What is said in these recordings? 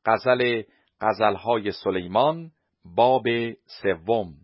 غزلهای سلیمان باب 3.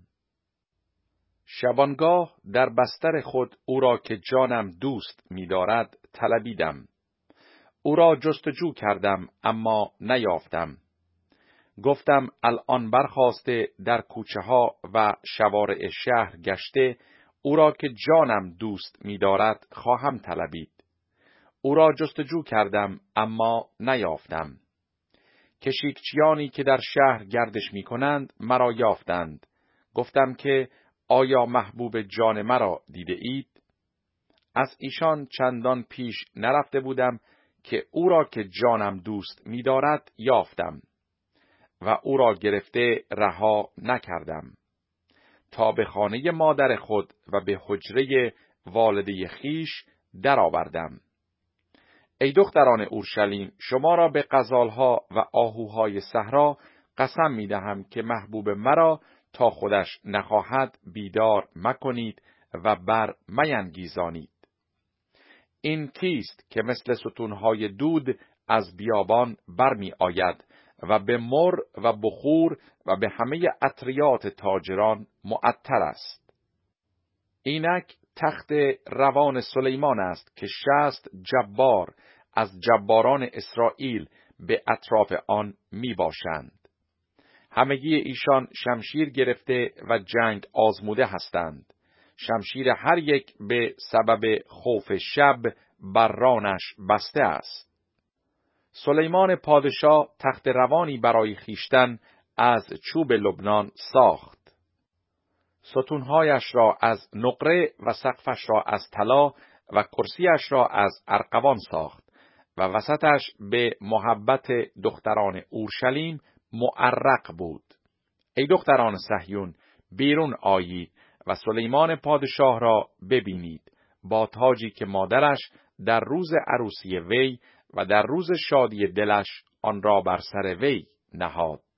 شبانگاه در بستر خود او را که جانم دوست می‌دارد طلبیدم. او را جستجو کردم اما نیافتم. گفتم الان برخاسته در کوچه ها و شوارع شهر گشته او را که جانم دوست می‌دارد خواهم طلبید. او را جستجو کردم اما نیافتم. کشیکچیانی که در شهر گردش می‌کنند مرا یافتند. گفتم که آیا محبوب جان مرا دیده اید؟ از ایشان چندان پیش نرفته بودم که او را که جانم دوست می‌دارد یافتم و او را گرفته رها نکردم تا به خانه مادر خود و به حجره والده خیش درآوردم. ای دختران اورشلیم، شما را به غزالها و آهوهای صحرا قسم می‌دهم که محبوب مرا تا خودش نخواهد بیدار مکنید و بر مینگیزانید. این کیست که مثل ستونهای دود از بیابان برمی آید و به مر و بخور و به همه عطریات تاجران معطر است؟ اینک تخت روان سلیمان است که 60 جبار از جباران اسرائیل به اطراف آن می باشند. همگی ایشان شمشیر گرفته و جنگ آزموده هستند. شمشیر هر یک به سبب خوف شب بر رانش بسته است. سلیمان پادشاه تخت روانی برای خیشتن از چوب لبنان ساخت. ستونهایش را از نقره و سقفش را از طلا و کرسیش را از ارغوان ساخت و وسطش به محبت دختران اورشلیم معرق بود. ای دختران صهیون، بیرون آیید و سلیمان پادشاه را ببینید، با تاجی که مادرش در روز عروسی وی و در روز شادی دلش آن را بر سر وی نهاد.